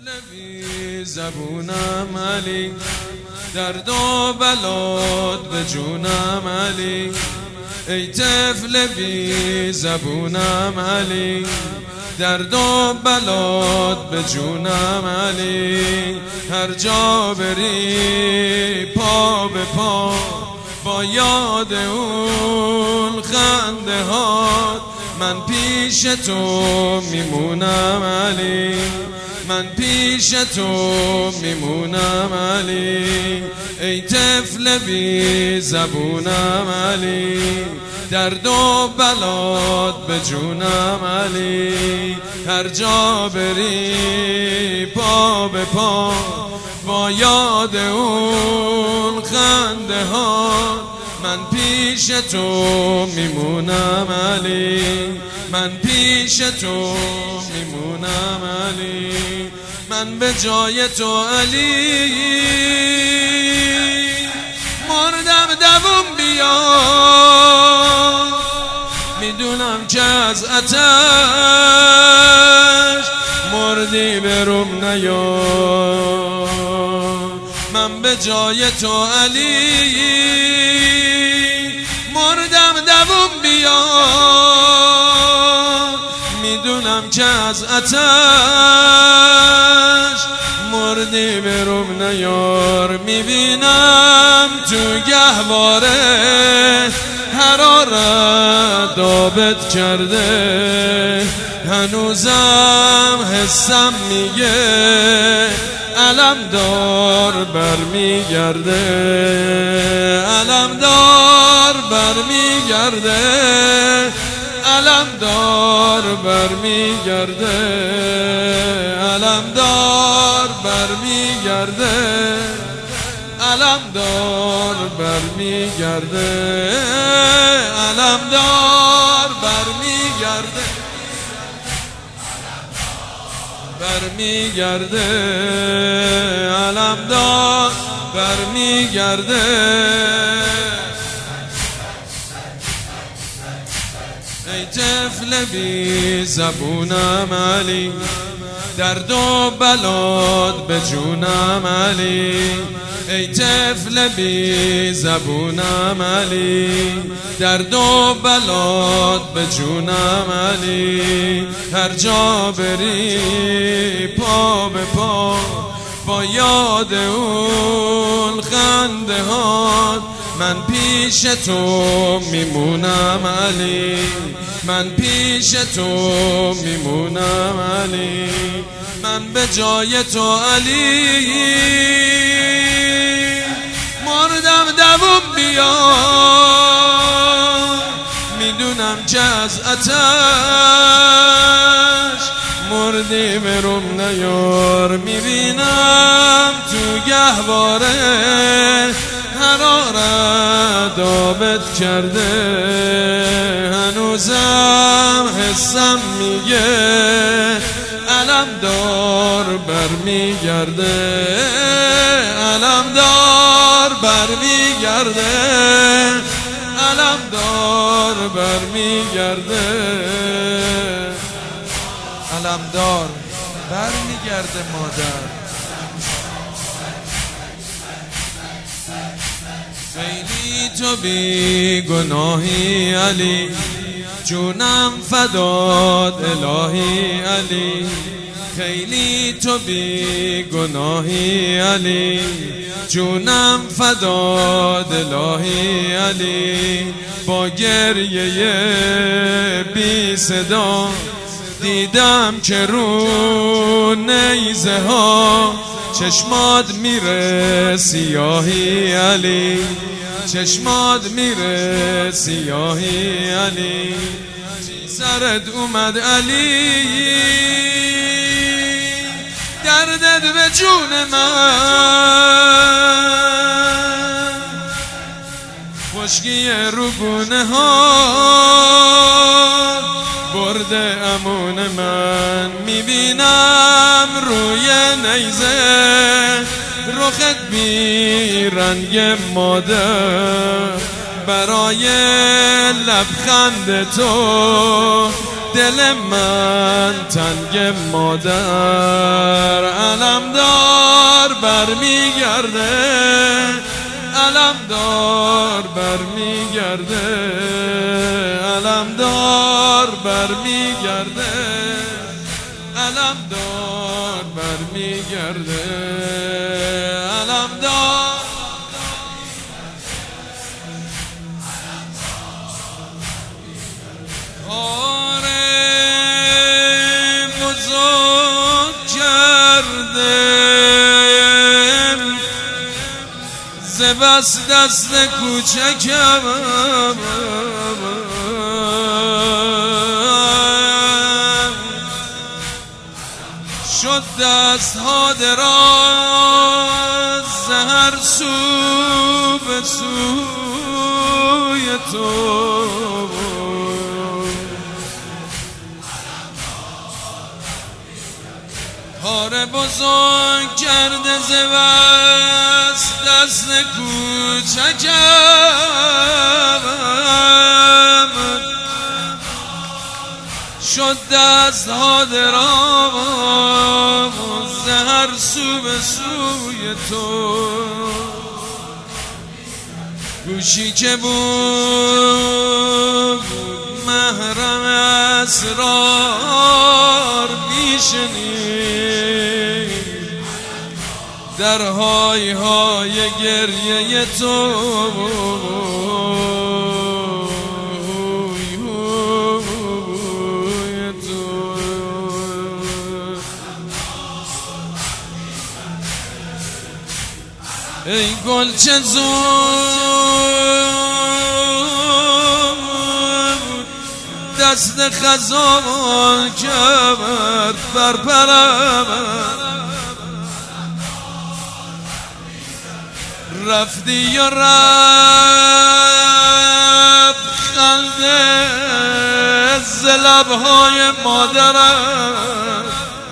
بی زبونم علی، درد و بلاد به جونم علی. ای طفل بی زبونم علی، درد و بلاد به جونم علی. هر جا بری پا به پا با یاد اون خنده هات، من پیش تو میمونم علی، من پیش تو میمونم علی. ای طفل بی زبونم علی، درد و بلاد به جونم علی. هر جا بری پا به پا با یاد اون خنده ها، من پیش تو میمونم علی، من پیش تو میمونم علی. من به جای تو علی مردم دوم بیا، میدونم که از آتش مردی بروم نیا. من به جای تو علی مردم دوم بیا، میدونم که از آتش مردی بروم نیار. میبینم تو گهواره حرارت دابت کرده، هنوزم حسم میگه علم دار برمیگرده، علم دار برمیگرده، علم دار برمیگرده، علم دار برمیگرده، علم دار برمیگرده، علم دار برمیگرده، برمیگرده، علم دار برمیگرده. ای طفل بی زبونم علی، درد و بلاد به جونم علی. ای طفل بی زبونم علی، درد و بلاد به جونم علی. هر جا بری پا به پا با یاد اون خنده هات، من پیش تو میمونم علی، من پیش تو میمونم علی. من به جای تو علی مردم دوم بیا، میدونم که از آتش مردی بروم نیار. میبینم تو گهواره حرارت دابت کرده، هنوزم حسم میگه علم دار برمیگرده، علم دار برمیگرده، علم دار برمیگرده، علم دار برمیگرده مادر. خیلی تو بی گناهی علی، جونم فداد الهی علی. خیلی تو بی گناهی علی، جونم فداد الهی علی. با گریه بی صدا دیدم که رو نیزه ها چشمات میره سیاهی علی، چشمات میره سیاهی علی. سرت اومد علی، دردت به جون من، خشکی رو گونه ها برده امون من. میبینم روی نیزه رخت بی رنگ مادر، برای لبخند تو دل من تنگ مادر علمدار برمیگرده، علمدار برمیگرده، علمدار برمیگرده، علمدار برمیگرده، علمدار. بس دست کوچکم شد دست ها دراز هر سو به سوی تو، کار بزرگ کرده ز بس دست کوچکم شد دست ها دراز هر سو به سوی تو، گوشی که بود محرم اسرار میشنید در های های گریه تو، ای گل چه زود دست خزان کرد بر پرم، رفتی و رفت خنده ز لبهای مادرم،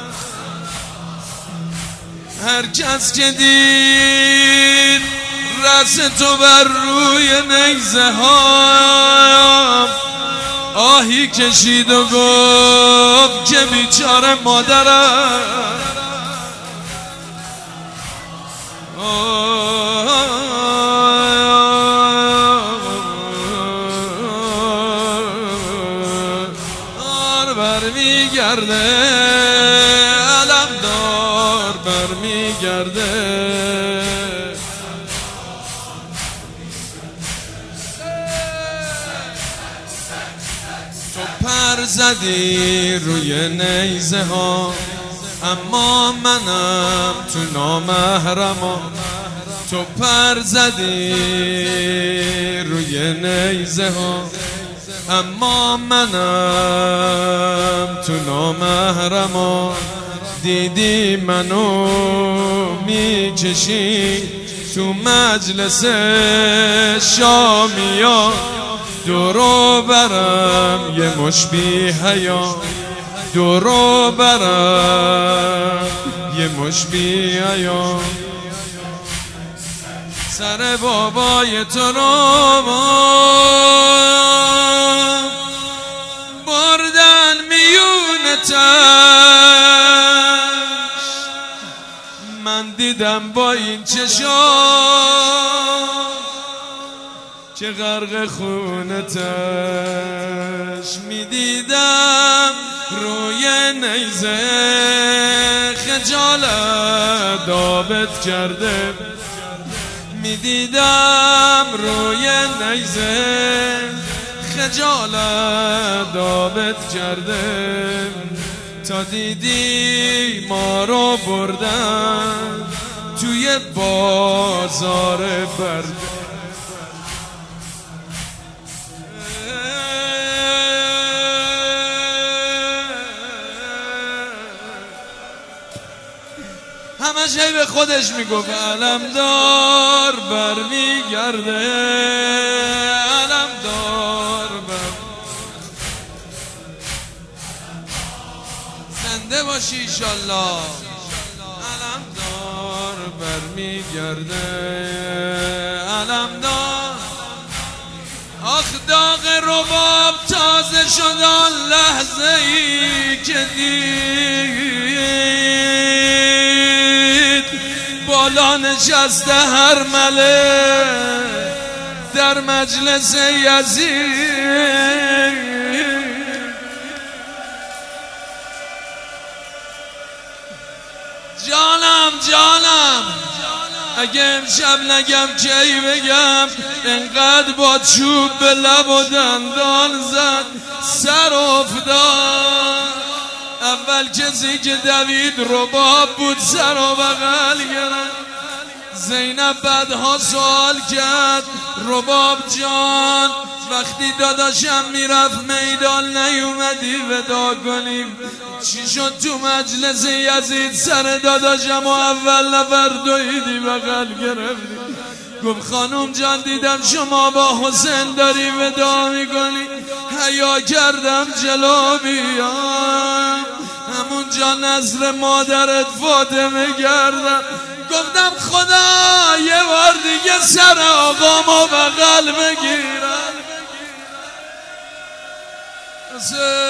هر کس که دید رس تو بر روی نیزه ها آهی کشید و گفت که بیچاره مادرم، برمیگرده، علمدار برمیگرده. تو پر زدی روی نیزه ها اما منم تو نامحرما، تو پر زدی روی نیزه ها اما منم تو نامحرما، دیدی منو میکشی تو مجلس شامیا، دورو برم یه مش بی حیا، دورو برم یه مش بی حیا، سر بابای تو رو بردن میونتش، من دیدم با این چشام که غرق خونتش، میدیدم روی نیزه خجالت دابت کرده، میدیدم روی نیزه خجالت دابت کرده، تا دیدی ما رو بردن توی بازار برده. همش هی به خودش میگفت علمدار برمیگرده، علمدار زنده باشی ایشالله، علمدار برمیگرده، علمدار. آخ داغ رباب تازه شد آن لحظه ای که دید بالا نشسته هر مله در مجلس یزید. جانم اگه امشب نگم کی بگم، انقدر با چوب به لب و دندان زد سر افتاد. اول کسی که دوید رباب بود سر و بغل گرفت. زینب بعدها سوال کرد رباب جان وقتی داداشم میرفت میدان نیومدی ودا کنیم، چی شد تو مجلس یزید سر داداشم و اول نفر دویدی بغل گرفتی؟ گفت خانوم جان دیدم شما با حسین داری ودا میکنی، حیا کردم جلو بیام، همونجا نظر مادرت فاطمه کردم، گفتم خدا یه بار دیگه سر آقامو بغل بگیرم.